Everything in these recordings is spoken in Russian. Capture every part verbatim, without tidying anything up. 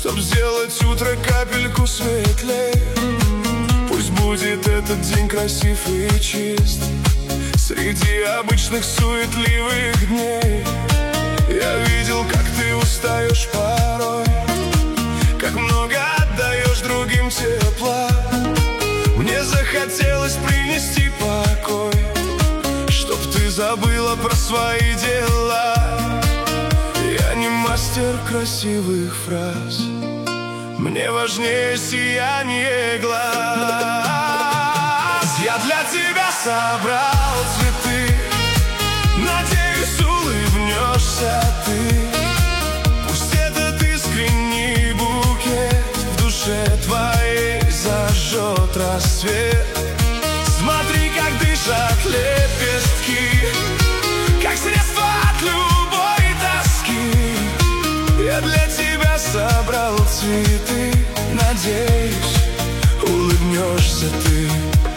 чтоб сделать утро капельку светлее. Пусть будет этот день красив и чист среди обычных суетливых дней. Я видел, как ты устаешь порой, как много отдаешь другим тепла. Мне захотелось принести покой, чтоб ты забыла про свои дела. Я не мастер красивых фраз, мне важнее сияние глаз. Я для тебя собрал цветы, надеюсь, улыбнешься ты. Пусть этот искренний букет в душе твоей зажжет рассвет. Смотри, как дышат лепестки, как средство от любой тоски. Я для тебя собрал цветы, надеюсь, улыбнешься ты.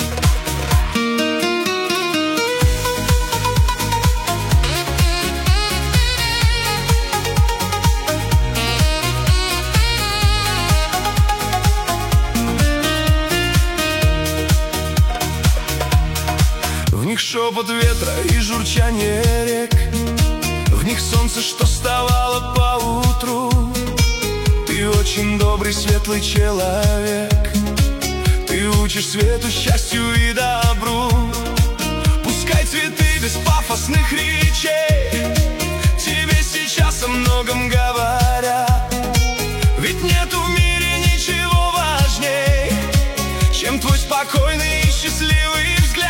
В них шепот ветра и журчание рек, в них солнце, что вставало поутру. Ты очень добрый, светлый человек, ты учишь свету, счастью и добру. Пускай цветы без пафосных речей тебе сейчас о многом говорят, ведь нету в мире ничего важней, чем твой спокойный и счастливый взгляд.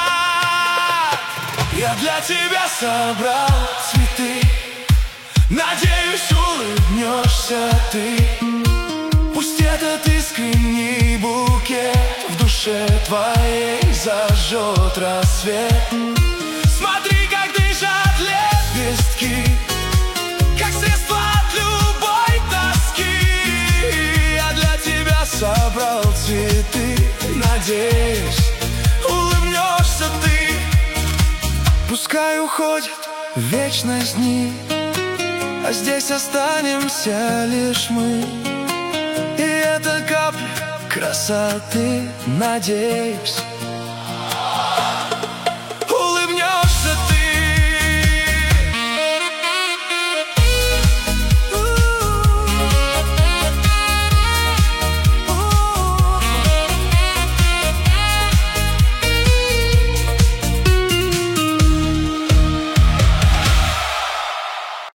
Я для тебя собрал цветы, надеюсь, улыбнешься ты. Пусть этот искренний букет в душе твоей зажжет рассвет. Смотри, как дышат лепестки, как средство от любой тоски. Я для тебя собрал цветы, надеюсь, улыбнешься ты. Пускай уходят в вечность дни, а здесь останемся лишь мы. И эта капля красоты, надеюсь,